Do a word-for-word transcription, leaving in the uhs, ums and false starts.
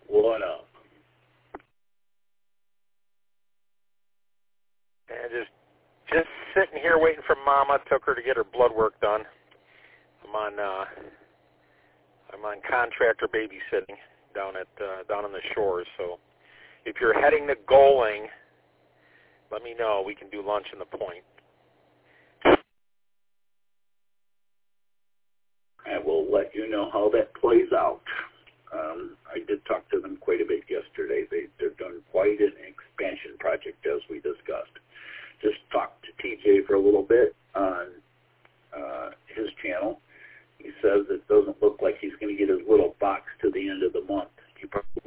What up? And just just sitting here waiting for Mama. Took her to get her blood work done. I'm on uh, I'm on contractor babysitting down at uh, down on the shores. So if you're heading to Goling, let me know. We can do lunch in the Point. I will let you know how that plays out. Um, I did talk to them quite a bit yesterday. They, they're doing quite an expansion project, as we discussed. Just talked to T J for a little bit on uh, his channel. He says it doesn't look like he's going to get his little box to the end of the month. He probably